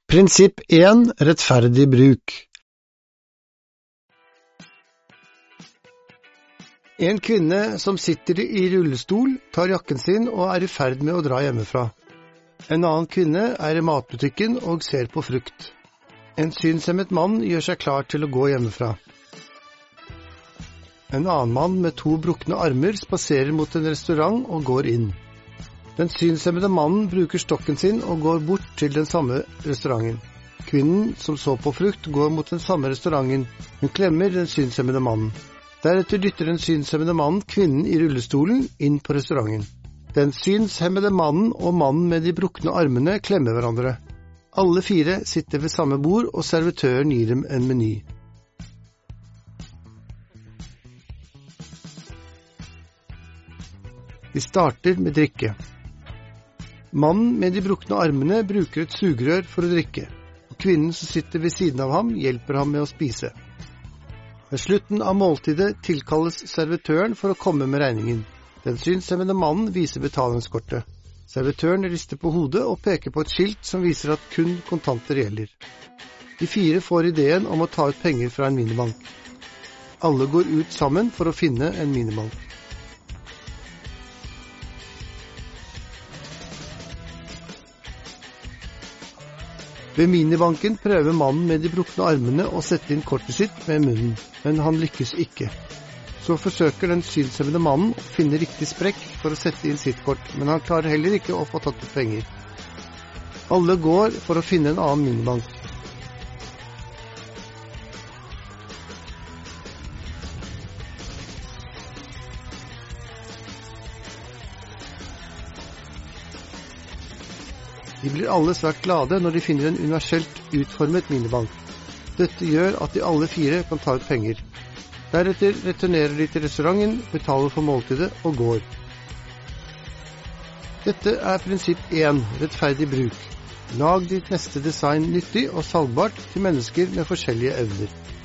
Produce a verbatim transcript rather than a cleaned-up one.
Prinsipp en. Rettferdig bruk. En kvinne som sitter i rullestol tar jakken sin og er i ferd med å dra hjemmefra. En annen kvinne er i matbutikken og ser på frukt. En synshemmet mann gjør seg klar til å gå hjemmefra. En annen mann med to brukne armer spaserer mot en restaurant og går inn. Den synshemmede mannen bruker stokken sin og går bort til den samme restauranten. Kvinnen som så på frukt går mot den samme restauranten. Hun klemmer den synshemmede mannen. Deretter dytter den synshemmede mannen kvinnen i rullestolen inn på restauranten. Den synshemmede mannen og mannen med de brukne armene klemmer hverandre. Alle fire sitter ved samme bord, og servitøren gir dem en meny. Vi starter med drikke. Mannen med de brukne armene bruker et sugerør for å drikke, og kvinnen som sitter ved siden av ham hjelper ham med å spise. Ved slutten av måltidet tilkalles servitøren for å komme med regningen. Den synshemmede mannen viser betalingskortet. Servitøren rister på hodet og peker på et skilt som viser at kun kontanter gjelder. De fire får ideen om å ta ut penger fra en minibank. Alle går ut sammen for å finne en minibank. Ved minibanken prøver mannen med de brukne armene å sette inn kortet sitt med munnen, men han lykkes ikke. Så forsøker den synshemmede mannen å finne riktig sprekk for å sette inn sitt kort, men han klarer heller ikke å få tatt ut penger. Alle går for å finne en annen minibank. De blir alle svært glade når de finner en universelt utformet minibank. Dette gjør at de alle fire kan ta ut penger. Deretter returnerer de til restauranten, betaler for måltidet og går. Dette er prinsipp en. Rettferdig bruk. Lag ditt neste design nyttig og salgbart til mennesker med forskjellige evner.